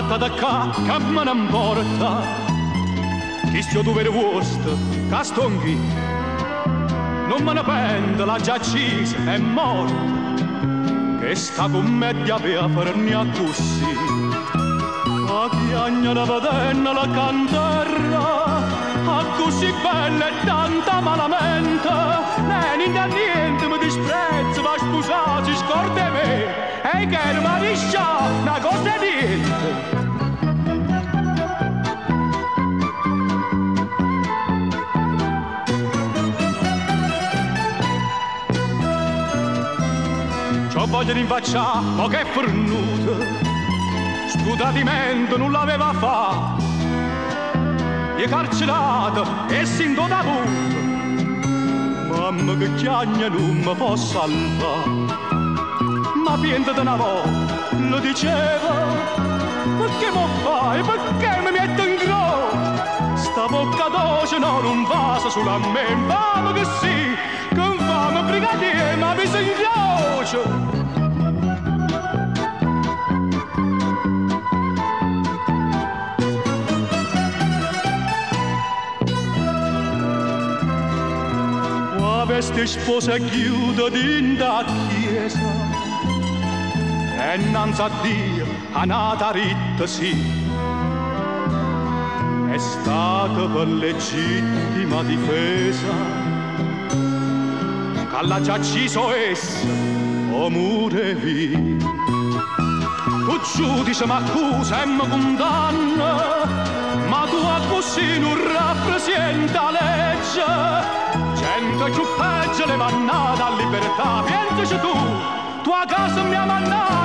parta da qua che me ne importa. Chi stia tu per vostro, Castonghi, non me ne pente, la già accisa è morta, che sta commedia per farmi così. La chiagna da padenna la canterra, a così bella e tanta malamente, niente mi disprezza, va sposare, si scorda me, e che non mi riscia una cosa niente. Voglio rinfacciare, ma che fornuto, sto tradimento non l'aveva fatto, è carcerato e sinto da punto, mamma che chiagna non mi può salvare, ma piente da una volta lo diceva, perché mi fai, perché mi metto in croce, sta bocca dolce non passa solo a me, infame che sì, che infame brigadiere, ma mi si incrocia. Veste sposa chiude dinda chiesa e innanzi a Dio a nata ritta sì, è stata per legittima difesa che l'ha già acciso essa o mure via. Tu giudice m'accusa e mi condanna, ma tu a così non rappresenta legge. Gente più peggio le mannate a libertà, piangici tu a casa mia mannata.